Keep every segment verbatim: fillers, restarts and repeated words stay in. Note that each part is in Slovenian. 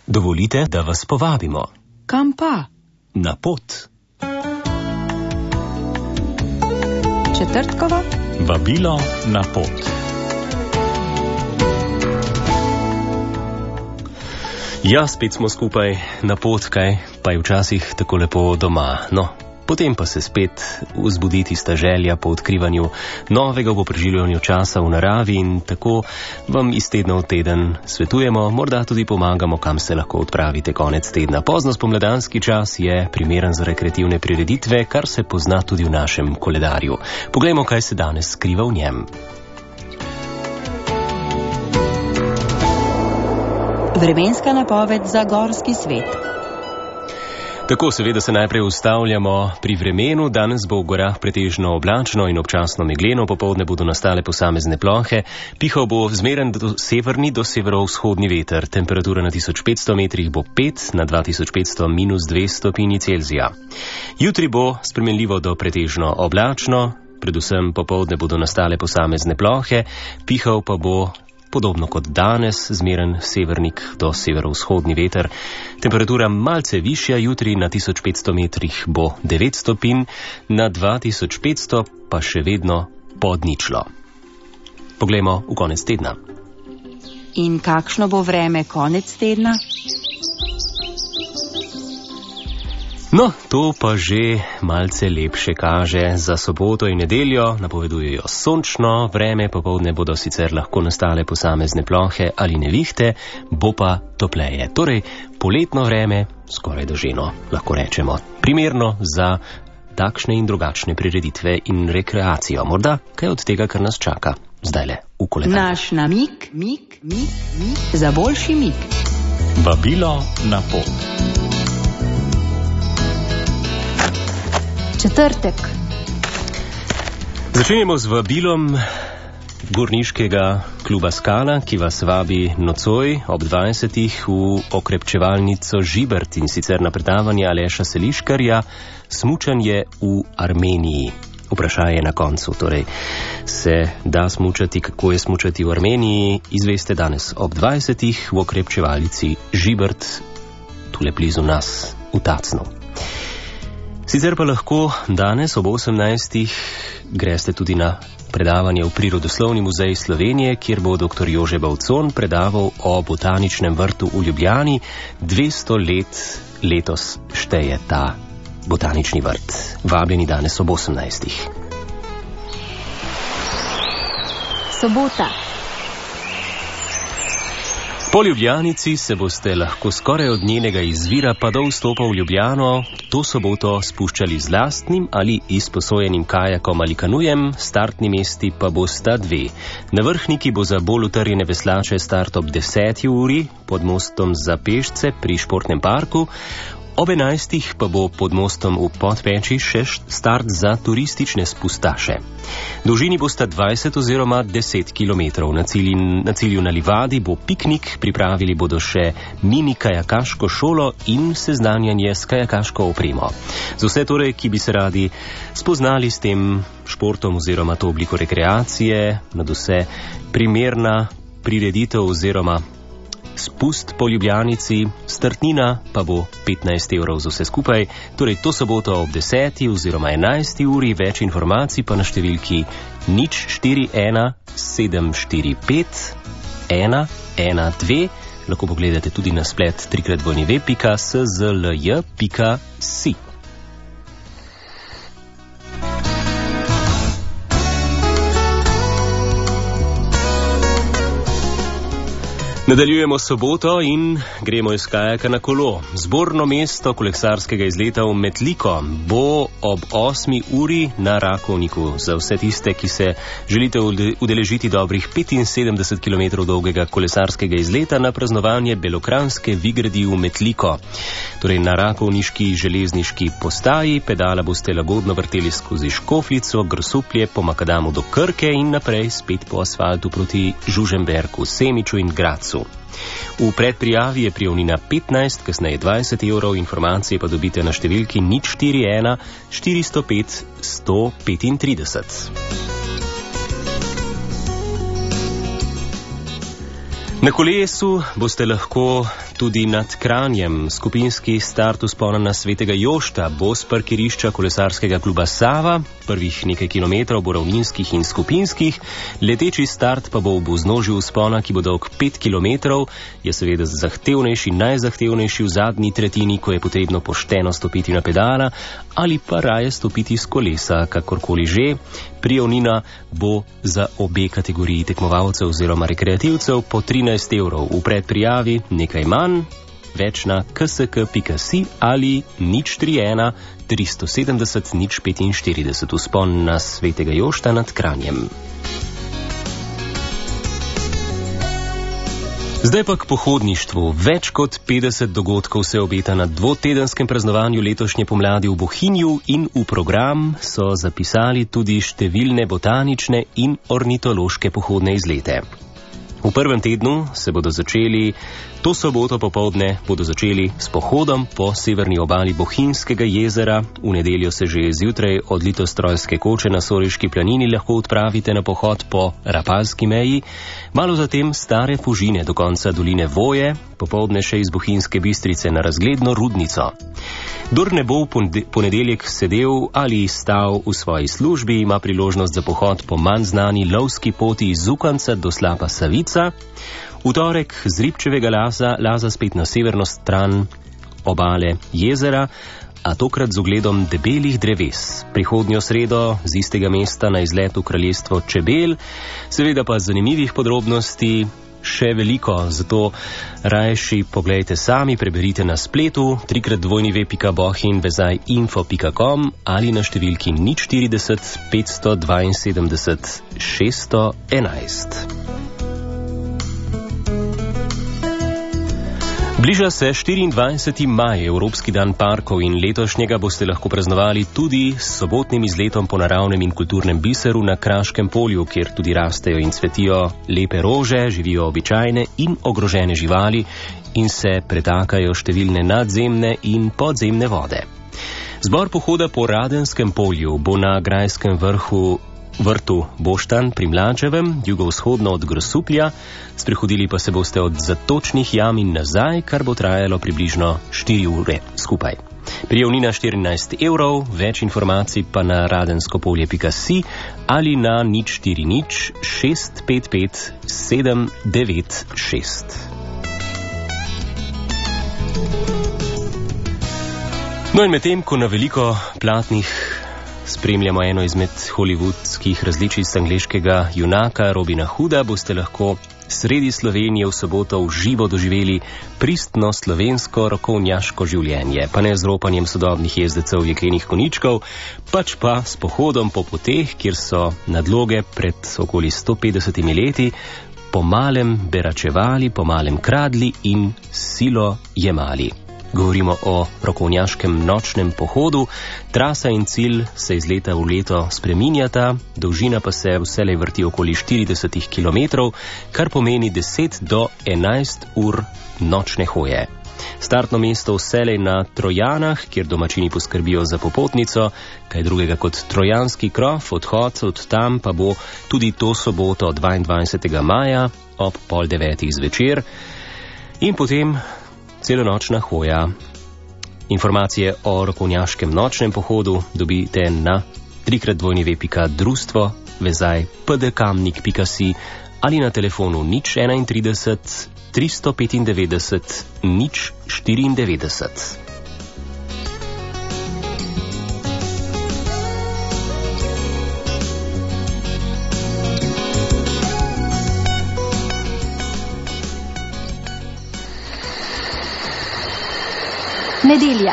Dovolite, da vas povabimo. Kam pa? Na pot. Četrtkovo? Vabilo na pot. Ja, spet smo skupaj na pot, kaj pa je včasih tako lepo doma. No, potem pa se spet vzbudi tista želja po odkrivanju novega, po preživljanju časa v naravi in tako vam iz tedna v teden svetujemo, morda tudi pomagamo, kam se lahko odpravite konec tedna. Pozno spomladanski čas je primeren za rekreativne prireditve, kar se pozna tudi v našem koledarju. Poglejmo, kaj se danes skriva v njem. Vremenska napoved za gorski svet. Tako, seveda se najprej ustavljamo pri vremenu. Danes bo v gorah pretežno oblačno in občasno megleno, popoldne bodo nastale posamezne plohe, pihal bo zmeren do severni do severovzhodni veter. Temperatura na tisoč petsto metrih bo pet, na dva tisoč petsto minus dve stopinji Celzija. Jutri bo spremenljivo do pretežno oblačno, predvsem popoldne bodo nastale posamezne plohe, pihal pa bo podobno kot danes, zmeren severnik do severovzhodni veter. Temperatura malce višja, jutri na tisoč petsto metrih bo devet stopinj, na dva tisoč petsto pa še vedno pod ničlo. Poglejmo v konec tedna. In kakšno bo vreme konec tedna? No, to pa že malce lepše kaže. Za soboto in nedeljo napovedujejo sončno vreme, popoldne bodo sicer lahko nastale posamezne plohe ali nevihte, bo pa topleje. Torej, poletno vreme, skoraj doženo, lahko rečemo, primerno za takšne in drugačne prireditve in rekreacijo. Morda kaj od tega, kar nas čaka zdajle v koledarju. Naš namig, mig, mig, mig, za boljši mig. Vabilo na pot. Četrtek. Začenjamo z vabilom gorniškega kluba Skala, ki vas vabi nocoj ob dvajsetih v okrepčevalnico Žibert in sicer na predavanje Aleša Seliškarja Smučanje v Armeniji. Vprašanje na koncu, torej se da smučati, kako je smučati v Armeniji, izveste danes ob dvajsetih v okrepčevalnici Žibert, tule blizu nas v Tacnu. Sicer pa lahko danes ob osemnajstih greste tudi na predavanje v Prirodoslovni muzej Slovenije, kjer bo dr. Jože Bavcon predaval o botaničnem vrtu v Ljubljani. dvesto let letos šteje ta botanični vrt. Vabljeni danes ob osemnajstih. Sobota. Po Ljubljanici se boste lahko skoraj od njenega izvira pa do vstopa v Ljubljano to soboto spuščali z lastnim ali izposojenim kajakom ali kanujem, startni mesti pa bosta dve. Na Vrhniki bo za bolj utrjene veslače start ob deseti uri, pod mostom za pešce pri športnem parku, ob enajstih pa bo pod mostom v Podpeči še start za turistične spustaše. Dolžini bosta dvajset oziroma deset kilometrov. Na cilju, na cilju na Livadi bo piknik, pripravili bodo še mini kajakaško šolo in seznanjanje s kajakaško opremo. Za vse torej, ki bi se radi spoznali s tem športom oziroma to obliko rekreacije, nad vse primerna prireditev oziroma spust po Ljubljanici, startnina pa bo petnajst evrov za vse skupaj, torej to soboto ob deseti oziroma enajsti uri, več informacij pa na številki nič štiri ena sedem štiri pet ena ena dve. Lahko pogledate tudi na splet trikrat dvojni ve pika s z l j pika si. Nadaljujemo soboto in gremo iz kajaka na kolo. Zborno mesto kolesarskega izleta v Metliko bo ob osmi uri na Rakovniku. Za vse tiste, ki se želite udeležiti dobrih petinsedemdeset kilometrov dolgega kolesarskega izleta na praznovanje Belokranjske Vigradi v Metliko. Torej na rakovniški železniški postaji pedala boste lagodno vrteli skozi Škofljico, Grosuplje, po Makadamu do Krke in naprej spet po asfaltu proti Žužemberku, Semiču in Gradcu. V predprijavi je prijavnina petnajst, kasneje dvajset evrov, informacije pa dobite na številki nič štiri ena štiristo pet sto petintrideset. Na kolesu boste lahko tudi nad Kranjem. Skupinski start vzpona na Svetega Jošta bo s parkirišča kolesarskega kluba Sava. Prvih nekaj kilometrov bo ravninskih in skupinskih. Leteči start pa bo v vznožju vzpona, ki bo dolg pet kilometrov. Je seveda zahtevnejši, najzahtevnejši v zadnji tretjini, ko je potrebno pošteno stopiti na pedala ali pa raje stopiti z kolesa, kakorkoli že. Prijavnina bo za obe kategoriji tekmovalcev oziroma rekreativcev po trinajst evrov. V predprijavi nekaj manj, več na k s k pika si ali nič tri ena tristo sedemdeset nič petinštirideset. Vzpon na Svetega Jošta nad Kranjem. Zdaj pa k pohodništvu. Več kot petdeset dogodkov se obeta na dvotedenskem praznovanju letošnje pomladi v Bohinju in v program so zapisali tudi številne botanične in ornitološke pohodne izlete. V prvem tednu se bodo začeli, to soboto popoldne bodo začeli s pohodom po severni obali Bohinjskega jezera. V nedeljo se že zjutraj od Litostrojske koče na Soriški planini lahko odpravite na pohod po Rapalski meji, malo zatem Stare Fužine do konca doline Voje, popoldne še iz Bohinjske Bistrice na razgledno Rudnico. Kdor ne bo v ponedeljek sedel ali stal v svoji službi, ima priložnost za pohod po manj znani lovski poti iz Zukanca do Slapa Savica. V torek z Ribčevega laza, laza spet na severno stran obale jezera, a tokrat z ogledom debelih dreves. Prihodnjo sredo z istega mesta na izlet v kraljestvo čebel, seveda pa zanimivih podrobnosti še veliko, zato rajši pogledajte sami, preberite na spletu trikrat dvojni pika bohin vezaj info pika com ali na številki nič štirideset petsto dvainsedemdeset šeststo enajst. Bliža se štiriindvajseti maj, Evropski dan parkov, in letošnjega boste lahko praznovali tudi s sobotnim izletom po naravnem in kulturnem biseru na Kraškem polju, kjer tudi rastejo in cvetijo lepe rože, živijo običajne in ogrožene živali in se pretakajo številne nadzemne in podzemne vode. Zbor pohoda po Radenskem polju bo na grajskem vrhu vrtu Boštan pri Mlačevem, jugovzhodno od Grosuplja. Sprehodili pa se boste od Zatočnih jam in nazaj, kar bo trajalo približno štiri ure skupaj. Prijavnina štirinajst evrov, več informacij pa na radenskopolje pika si ali na nič štiri nič šest pet pet sedem devet šest. No in medtem, ko na veliko platnih spremljamo eno izmed hollywoodskih različic angleškega junaka Robina Hooda, boste lahko sredi Slovenije v soboto v živo doživeli pristno slovensko rokovnjaško življenje, pa ne z ropanjem sodobnih jezdecev jeklenih koničkov, pač pa s pohodom po poteh, kjer so nadloge pred okoli sto petdesetimi leti po malem beračevali, po malem kradli in silo jemali. Govorimo o rokovnjaškem nočnem pohodu. Trasa in cilj se iz leta v leto spreminjata, dolžina pa se vselej vrti okoli štirideset kilometrov, kar pomeni deset do enajst ur nočne hoje. Startno mesto vselej na Trojanah, kjer domačini poskrbijo za popotnico, kaj drugega kot trojanski krof, odhod od tam pa bo tudi to soboto dvaindvajsetega maja ob pol devetih zvečer in potem celonočna hoja. Informacije o rokovnjaškem nočnem pohodu dobite na trikrat dvojni pika društvo vezaj pdkamnik pika si ali na telefonu nič enaintrideset tristo petindevetdeset nič štiriindevetdeset. Nedelja.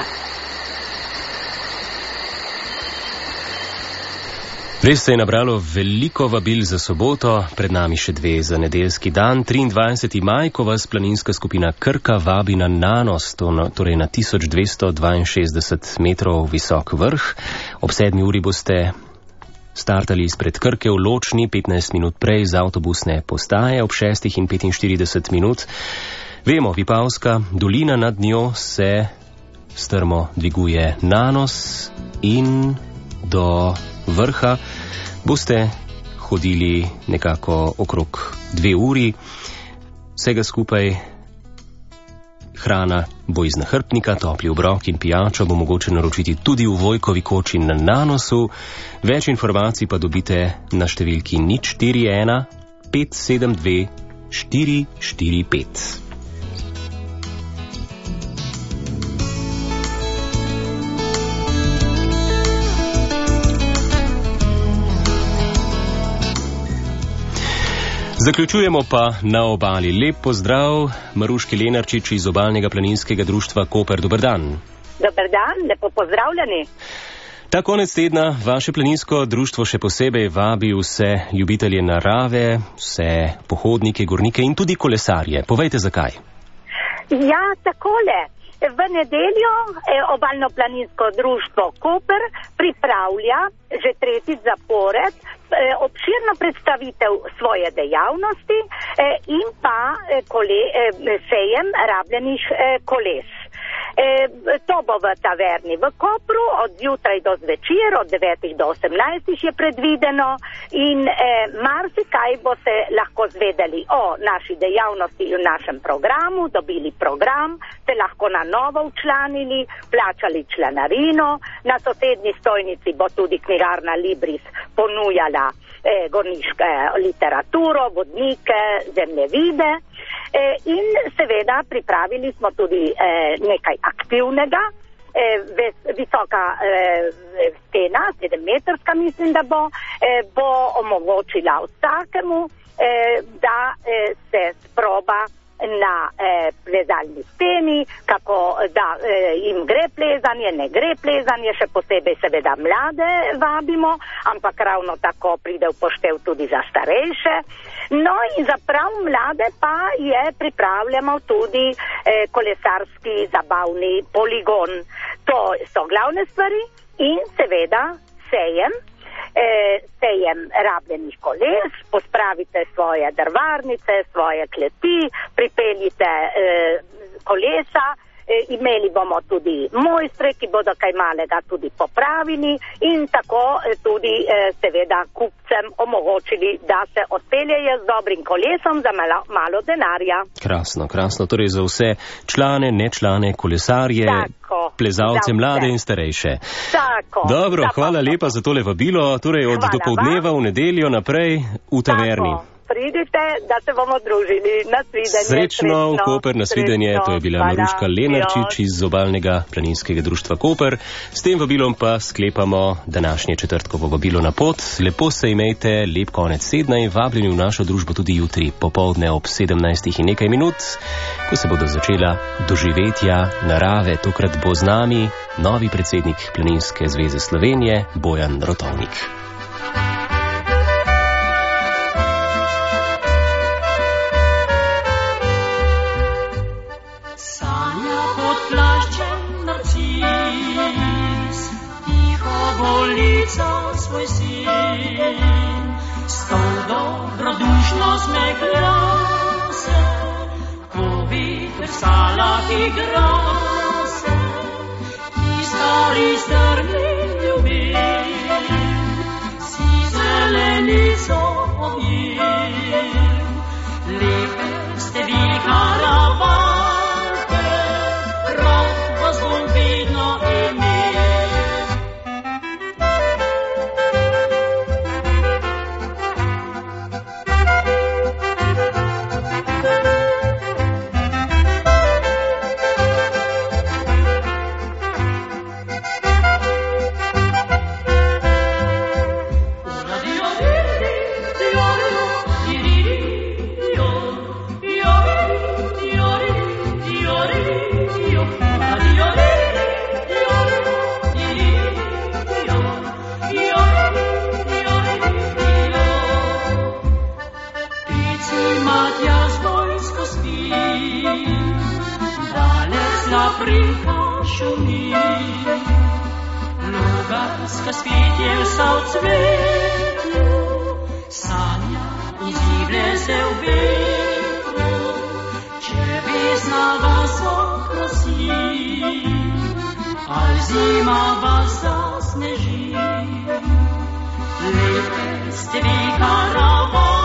Res se je nabralo veliko vabil za soboto, pred nami še dve za nedeljski dan, triindvajseti maj, ko vas planinska skupina Krka vabi na Nanos, torej na tisoč dvesto dvainšestdeset metrov visok vrh. Ob sedmi uri boste startali izpred Krke v Ločni, petnajst minut prej z avtobusne postaje, ob šestih in petinštirideset minut. Vemo, Vipavska dolina, nad njo se strmo dviguje Nanos in do vrha boste hodili nekako okrog dve uri. Vsega skupaj hrana bo iz nahrbtnika, topli obrok in pijačo bo mogoče naročiti tudi v Vojkovi koči na Nanosu. Več informacij pa dobite na številki nič štiri ena pet sedem dve štiri štiri pet. Zaključujemo pa na obali. Lep pozdrav Maruški Lenarčič iz Obalnega planinskega društva Koper. Dober dan. Dober dan, lepo pozdravljeni. Ta konec tedna vaše planinsko društvo še posebej vabi vse ljubitelje narave, vse pohodnike, gornike in tudi kolesarje. Povejte, zakaj. Ja, takole. V nedeljo Obalno planinsko društvo Koper pripravlja že tretjič zapored obširno predstavitev svoje dejavnosti in pa kole, sejem rabljenih koles. To bo v taverni v Kopru od zjutraj do zvečer, od devetih do osemnajstih je predvideno in eh, marsikaj bo se lahko zvedeli o naši dejavnosti in našem programu, dobili program, se lahko na novo včlanili, plačali članarino, na sosednji stojnici bo tudi knjigarna Libris ponujala eh, gorniške literaturo, vodnike, zemljevide. E, in seveda pripravili smo tudi e, nekaj aktivnega, e, ves, visoka e, stena, sedemmetrska mislim, da bo, e, bo omogočila vsakemu, e, da e, se sproba na e, plezalni steni, kako da e, jim gre plezanje, ne gre plezanje, še posebej seveda mlade vabimo, ampak ravno tako pride v poštev tudi za starejše. No in za prav mlade pa je pripravljamo tudi e, kolesarski zabavni poligon. To so glavne stvari in seveda sejem. E, sejem rabljenih koles, pospravite svoje drvarnice, svoje kleti, pripeljite e, kolesa, e, imeli bomo tudi mojstre, ki bodo kaj malega tudi popravili in tako e, tudi e, seveda kupcem omogočili, da se odpeljejo z dobrim kolesom za malo, malo denarja. Krasno, krasno. Torej za vse člane, nečlane, kolesarje, tako, plezalce, mlade in starejše. Tako. Dobro, hvala lepa za tole vabilo. Torej od dopoldneva v nedeljo naprej v taverni. Tako. Pridite, da se bomo družili. Nasvidenje. Srečno v Koper, nasvidenje. To je bila Maruška Lenarčič iz Obalnega planinskega društva Koper. S tem vabilom pa sklepamo današnje četrtkovo vabilo na pot. Lepo se imejte, lep konec tedna in vabljeni v našo družbo tudi jutri popoldne ob sedemnajstih in nekaj minut, ko se bodo začela doživetja narave. Tokrat bo z nami novi predsednik Planinske zveze Slovenije, Bojan Rotovnik. Svoj sin, s to dobrodušnost me glase, ko viter salah igra se, i stari strni ljubim, si zelenico objim, lepe ste vi karavanke, rok vas bom vidno imel. Lugarska spetje vsa v cvetu, sanja iziblje se v vetru, če bi znala so krasi, ali zima vas zasneži. Lepe ste vi karavan.